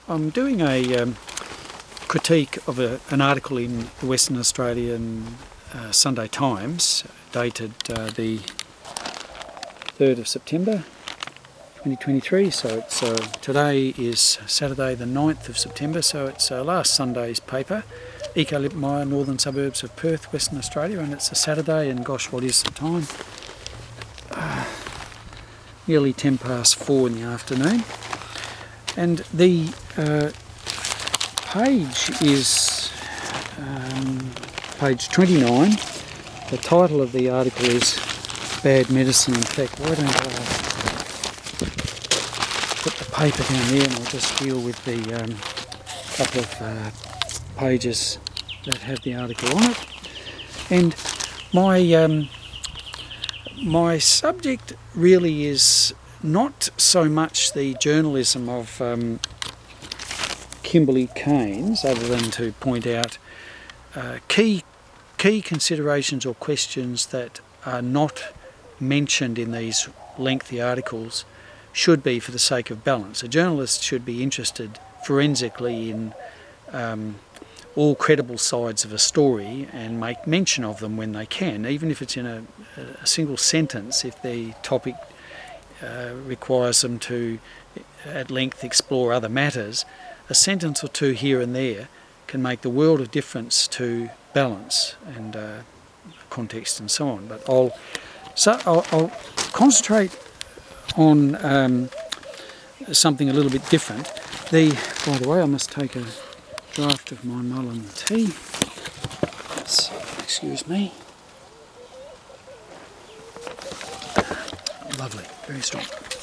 I'm doing a critique of an article in the Western Australian Sunday Times dated the 3rd of September 2023, so it's today is Saturday the 9th of September, so it's last Sunday's paper, Ecolipmire, northern suburbs of Perth, Western Australia, and it's a Saturday, and gosh, what is the time? Nearly 4:10 in the afternoon. And the page is page 29. The title of the article is Bad Medicine in Fact. Why don't I put the paper down there and I'll just deal with the couple of pages that have the article on it. And my subject really is not so much the journalism of Kimberly Keynes, other than to point out key considerations or questions that are not mentioned in these lengthy articles should be for the sake of balance. A journalist should be interested forensically in all credible sides of a story and make mention of them when they can, even if it's in a single sentence, if the topic requires them to at length explore other matters. A sentence or two here and there can make the world of difference to balance and context and so on. But I'll concentrate on something a little bit different. By the way, I must take a draught of my Mullen tea. Excuse me. Lovely, very strong.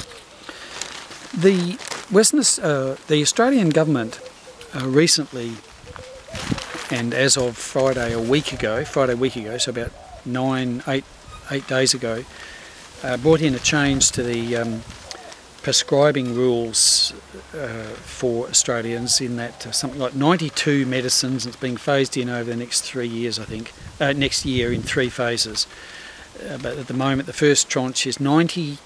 The Australian government recently, and as of Friday week ago, so about 8 days ago, brought in a change to the prescribing rules for Australians, in that something like 92 medicines, it's being phased in over the next 3 years, I think, next year in 3 phases. But at the moment the first tranche is 92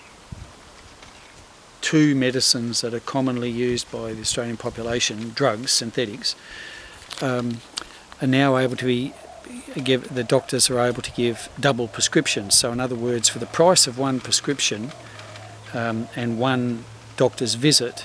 medicines that are commonly used by the Australian population, drugs, synthetics, are now able to be the doctors are able to give double prescriptions. So in other words, for the price of one prescription and one doctor's visit,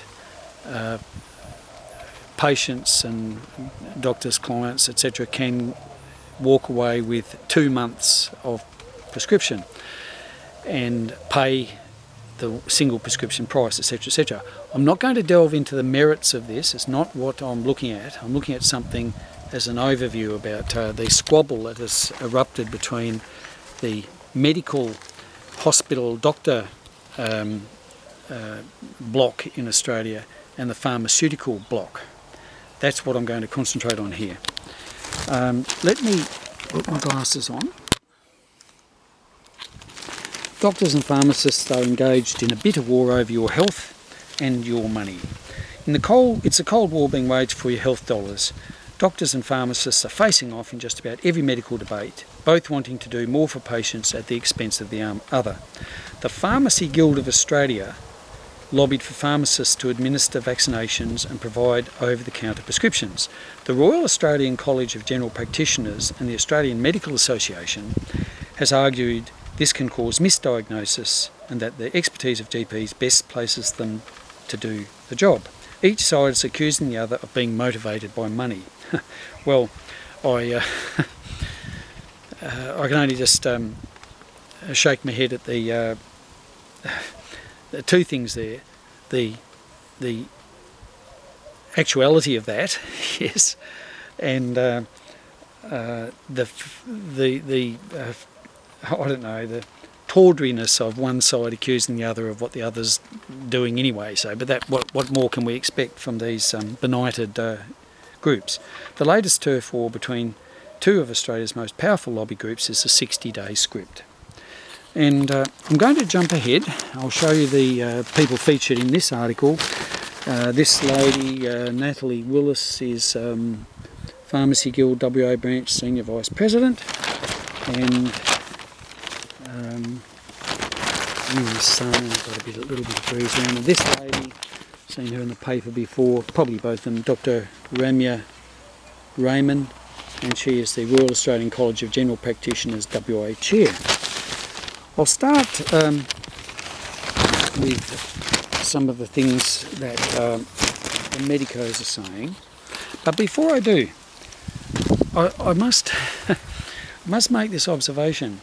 patients and doctors' clients, etc., can walk away with 2 months of prescription and pay the single prescription price, etc., etc. I'm not going to delve into the merits of this. It's not what I'm looking at. I'm looking at something as an overview about the squabble that has erupted between the medical hospital doctor block in Australia and the pharmaceutical block. That's what I'm going to concentrate on here. Let me put my glasses on. Doctors and pharmacists are engaged in a bitter war over your health and your money. It's a cold war being waged for your health dollars. Doctors and pharmacists are facing off in just about every medical debate, both wanting to do more for patients at the expense of the other. The Pharmacy Guild of Australia lobbied for pharmacists to administer vaccinations and provide over-the-counter prescriptions. The Royal Australian College of General Practitioners and the Australian Medical Association has argued this can cause misdiagnosis and that the expertise of GPs best places them to do the job. Each side is accusing the other of being motivated by money. Well, I can only just shake my head at the two things there. The actuality of that, yes, and I don't know, the tawdriness of one side accusing the other of what the other's doing anyway. So, but that what more can we expect from these benighted groups? The latest turf war between two of Australia's most powerful lobby groups is the 60-day script. And I'm going to jump ahead. I'll show you the people featured in this article. This lady, Natalie Willis, is Pharmacy Guild WA Branch Senior Vice President, and I've got a little bit of breeze around. And this lady, seen her in the paper before, probably both of them, Dr. Ramya Raymond, and she is the Royal Australian College of General Practitioners WA Chair. I'll start with some of the things that the medicos are saying, but before I do, I must must make this observation.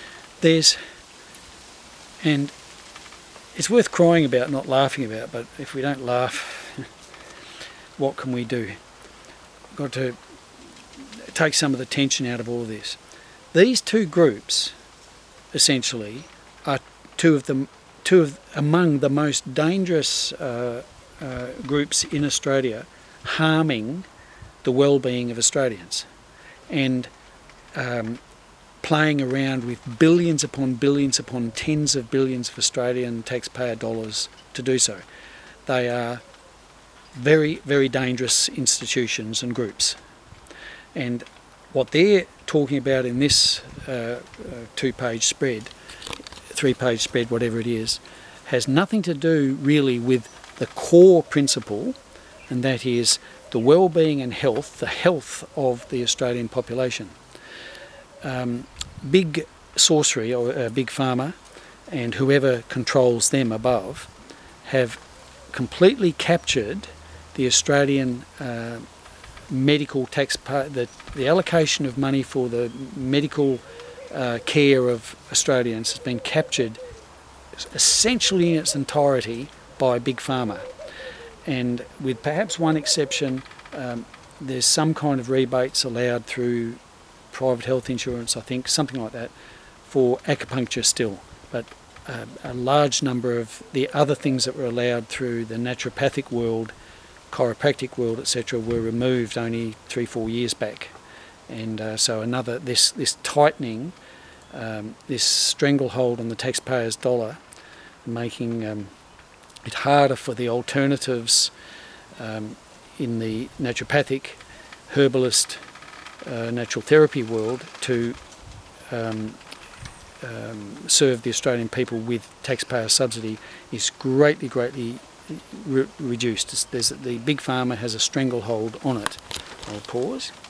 And it's worth crying about, not laughing about, but if we don't laugh, what can we do? We've got to take some of the tension out of all of this. These two groups, essentially, are two of among the most dangerous groups in Australia, harming the well-being of Australians, and playing around with billions upon tens of billions of Australian taxpayer dollars to do so. They are very, very dangerous institutions and groups. And what they're talking about in this two-page spread, three-page spread, whatever it is, has nothing to do really with the core principle, and that is the well-being and health, the health of the Australian population. Big sorcery, or Big Pharma, and whoever controls them above, have completely captured the Australian medical taxpayer, the allocation of money for the medical care of Australians has been captured essentially in its entirety by Big Pharma. And with perhaps one exception, there's some kind of rebates allowed through private health insurance, I think, something like that, for acupuncture still. But a large number of the other things that were allowed through the naturopathic world, chiropractic world, etc., were removed only 3-4 years back. And so this tightening, this stranglehold on the taxpayer's dollar, making it harder for the alternatives in the naturopathic, herbalist, natural therapy world to serve the Australian people with taxpayer subsidy is greatly reduced. The Big Pharma has a stranglehold on it. I'll pause.